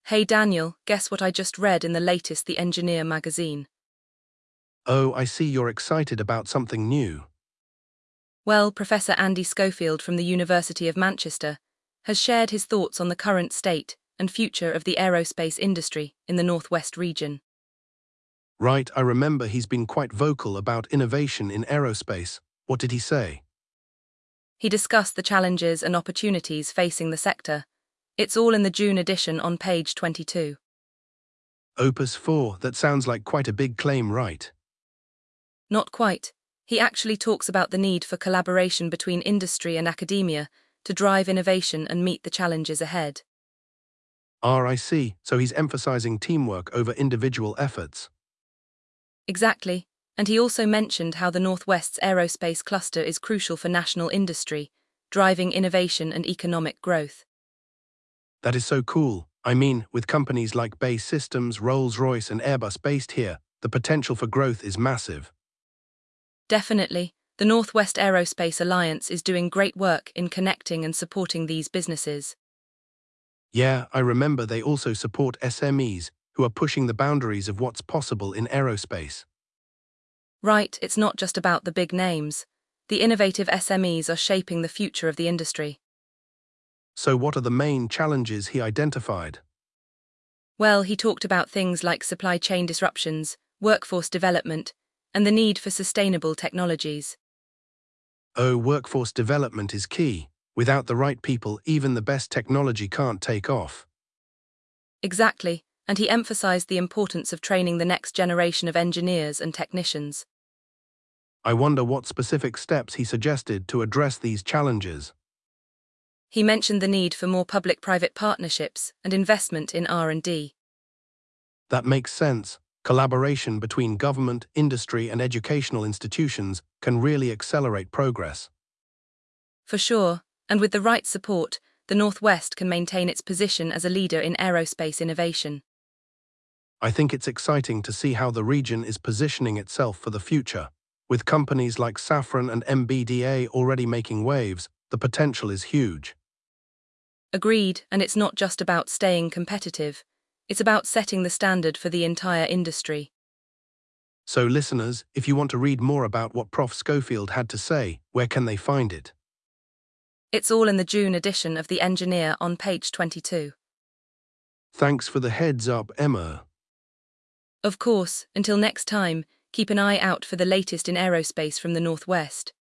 Hey Daniel, guess what I just read in the latest The Engineer magazine? Oh, I see you're excited about something new. Well, Professor Andy Schofield from the University of Manchester has shared his thoughts on the current state and future of the aerospace industry in the Northwest region. Right, I remember he's been quite vocal about innovation in aerospace. What did he say? He discussed the challenges and opportunities facing the sector. It's all in the June edition on page 22. Opus 4, that sounds like quite a big claim, right? Not quite. He actually talks about the need for collaboration between industry and academia to drive innovation and meet the challenges ahead. I see, so he's emphasizing teamwork over individual efforts. Exactly, and he also mentioned how the Northwest's aerospace cluster is crucial for national industry, driving innovation and economic growth. That is so cool. I mean, with companies like BAE Systems, Rolls-Royce and Airbus based here, the potential for growth is massive. Definitely, the Northwest Aerospace Alliance is doing great work in connecting and supporting these businesses. Yeah, I remember they also support SMEs, who are pushing the boundaries of what's possible in aerospace. Right, it's not just about the big names. The innovative SMEs are shaping the future of the industry. So what are the main challenges he identified? Well, he talked about things like supply chain disruptions, workforce development, and the need for sustainable technologies. Oh, workforce development is key. Without the right people, even the best technology can't take off. Exactly, and he emphasized the importance of training the next generation of engineers and technicians. I wonder what specific steps he suggested to address these challenges. He mentioned the need for more public-private partnerships and investment in R&D. That makes sense. Collaboration between government, industry, and educational institutions can really accelerate progress. For sure, and with the right support, the Northwest can maintain its position as a leader in aerospace innovation. I think it's exciting to see how the region is positioning itself for the future. With companies like Safran and MBDA already making waves, the potential is huge. Agreed, and it's not just about staying competitive. It's about setting the standard for the entire industry. So listeners, if you want to read more about what Prof. Schofield had to say, where can they find it? It's all in the June edition of The Engineer on page 22. Thanks for the heads up, Emma. Of course, until next time, keep an eye out for the latest in aerospace from the Northwest.